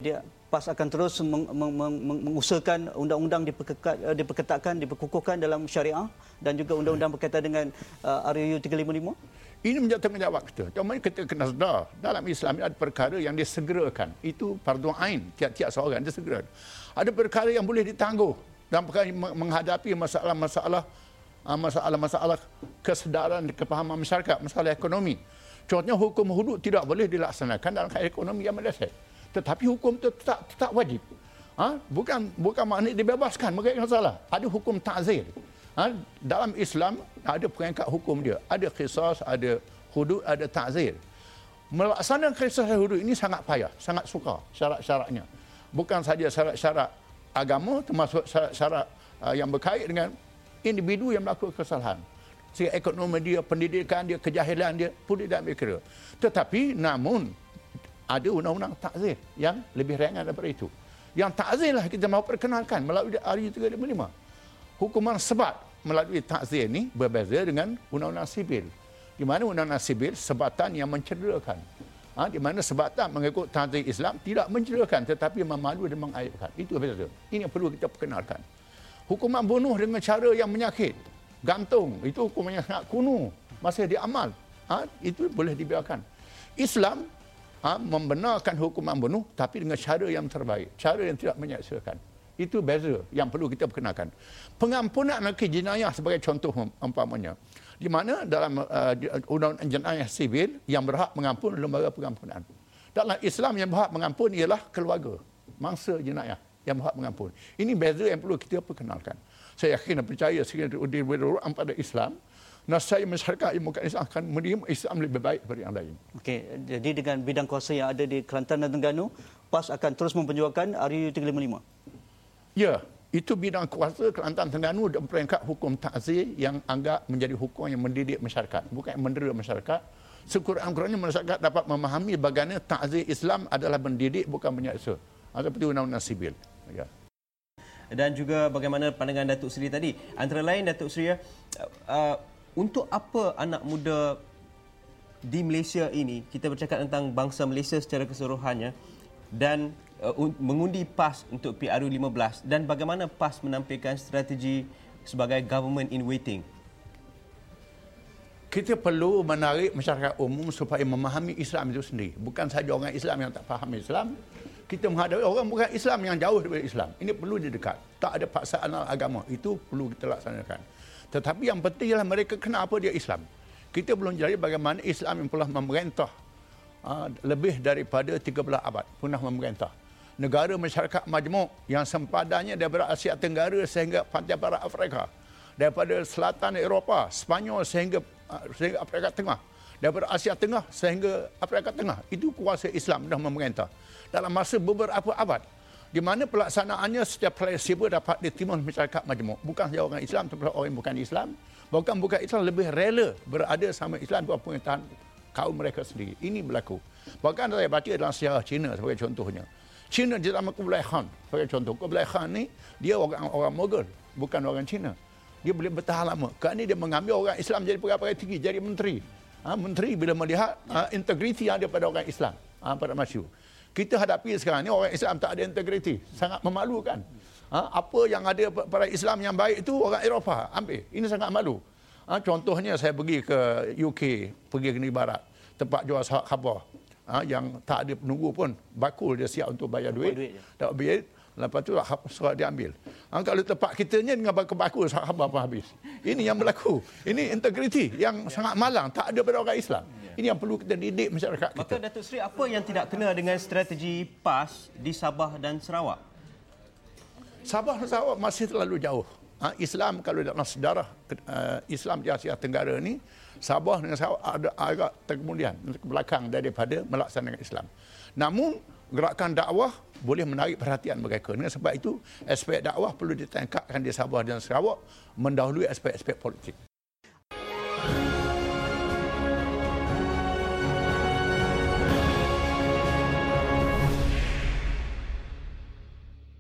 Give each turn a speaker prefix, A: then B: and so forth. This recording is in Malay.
A: Dia PAS akan terus mengusahakan undang-undang diperketatkan, diperkukuhkan dalam syariah dan juga undang-undang berkaitan dengan RUU 355.
B: Ini menjadi tanggungjawab kita. Cuma kita kena sedar, dalam Islam ada perkara yang disegerakan. Itu fardu ain, tiap-tiap seorang disegerakan. Ada perkara yang boleh ditangguh dalam perkara menghadapi masalah-masalah kesedaran, kepahaman masyarakat, masalah ekonomi. Contohnya hukum hudud tidak boleh dilaksanakan dalam keadaan ekonomi yang mendesak. Tetapi hukum itu tetap wajib. Bukan maknanya dibebaskan, mereka yang salah. Ada hukum ta'zir. Dalam Islam ada perangkat hukum dia. Ada qisas, ada hudud, ada ta'zir. Melaksanakan qisas dan hudud ini sangat payah, sangat sukar syarat-syaratnya. Bukan saja syarat-syarat agama, termasuk syarat-syarat yang berkait dengan individu yang melakukan kesalahan. Sehingga ekonomi dia, pendidikan dia, kejahilan dia pun tidak ambil kira. Tetapi namun ada undang-undang ta'zir yang lebih ringan daripada itu. Yang ta'zir lah kita mahu perkenalkan melalui RUU 355. Hukuman sebat melalui ta'zir ini berbeza dengan undang-undang sibil. Di mana undang-undang sibil sebatan yang mencederakan. Di mana sebatan mengikut ta'zir Islam tidak mencederakan tetapi memalu dan mengaibkan. Itu berbeza. Ini yang perlu kita perkenalkan. Hukuman bunuh dengan cara yang menyakit, gantung, itu hukuman yang sangat kuno, masih diamal. Itu boleh dibiarkan. Islam membenarkan hukuman bunuh tapi dengan cara yang terbaik, cara yang tidak menyaksakan. Itu beza yang perlu kita perkenalkan. Pengampunan jenayah sebagai contoh umpamanya, di mana dalam undang-undang jenayah sibil yang berhak mengampun lembaga pengampunan. Dalam Islam yang berhak mengampun ialah keluarga, mangsa jenayah yang berhak mengampun. Ini beza yang perlu kita perkenalkan. Saya yakin dan percaya sekiranya diberdoa pada Islam, nascaya masyarakat yang bukan Islam akan menerima Islam lebih baik daripada yang lain.
A: Okey, jadi dengan bidang kuasa yang ada di Kelantan dan Terengganu, PAS akan terus memperjuangkan RUU 355.
B: Ya, itu bidang kuasa Kelantan Terengganu dan peringkat hukum ta'zir yang anggap menjadi hukum yang mendidik masyarakat, bukan yang mendera masyarakat. Sekurang-kurangnya masyarakat dapat memahami bagaimana ta'zir Islam adalah mendidik bukan menyaksa. Seperti undang-undang sibil. Ya.
C: Dan juga bagaimana pandangan Datuk Seri tadi. Antara lain Datuk Seri, untuk apa anak muda di Malaysia ini, kita bercakap tentang bangsa Malaysia secara keseluruhannya, dan mengundi PAS untuk PRU 15, dan bagaimana PAS menampilkan strategi sebagai government in waiting?
B: Kita perlu menarik masyarakat umum supaya memahami Islam itu sendiri. Bukan sahaja orang Islam yang tak faham Islam. Kita menghadapi orang bukan Islam yang jauh daripada Islam. Ini perlu didekat. Tak ada paksaan agama. Itu perlu kita laksanakan. Tetapi yang penting ialah mereka kenapa dia Islam. Kita belum jadi bagaimana Islam yang telah memerintah lebih daripada 13 abad. Pernah memerintah. Negara masyarakat majmuk yang sempadannya daripada Asia Tenggara sehingga pantai barat Afrika. Daripada selatan Eropah, Spanyol sehingga Afrika Tengah. Daripada Asia Tengah sehingga Afrika Tengah. Itu kuasa Islam dah memerintah. Dalam masa beberapa abad. Di mana pelaksanaannya setiap fleksibel dapat diterima masyarakat majmuk. Bukan sahaja orang Islam, tetapi orang yang bukan Islam. Bahkan bukan Islam lebih rela berada sama Islam buat pemerintahan kaum mereka sendiri. Ini berlaku. Bahkan saya baca dalam sejarah Cina sebagai contohnya. Cina di zaman Kublai Khan sebagai contoh. Kublai Khan ni dia orang Mughal, bukan orang Cina. Dia boleh bertahan lama. Kerana dia mengambil orang Islam jadi pegawai tinggi, jadi menteri. Menteri bila melihat integriti yang ada pada orang Islam pada masa itu. Kita hadapi sekarang ni orang Islam tak ada integriti. Sangat memalukan. Apa yang ada pada Islam yang baik itu orang Eropah ambil. Ini sangat malu. Contohnya saya pergi ke UK, pergi ke negeri barat. Tempat jual khabar. Yang tak ada penunggu pun. Bakul dia siap untuk bayar duit. Tak bayar. Lepas tu surat dia ambil. Kalau tempat kitanya dengan bakul khabar pun habis. Ini yang berlaku. Ini integriti yang sangat malang. Tak ada pada orang Islam. Ini yang perlu kita didik masyarakat kita.
C: Maka Datuk Seri, apa yang tidak kena dengan strategi PAS di Sabah dan Sarawak?
B: Sabah dan Sarawak masih terlalu jauh. Islam kalau dalam sejarah Islam di Asia Tenggara ni, Sabah dengan Sarawak ada agak terkemudian ke belakang daripada melaksanakan Islam. Namun gerakan dakwah boleh menarik perhatian mereka. Dengan sebab itu aspek dakwah perlu ditangkapkan di Sabah dan Sarawak mendahului aspek-aspek politik.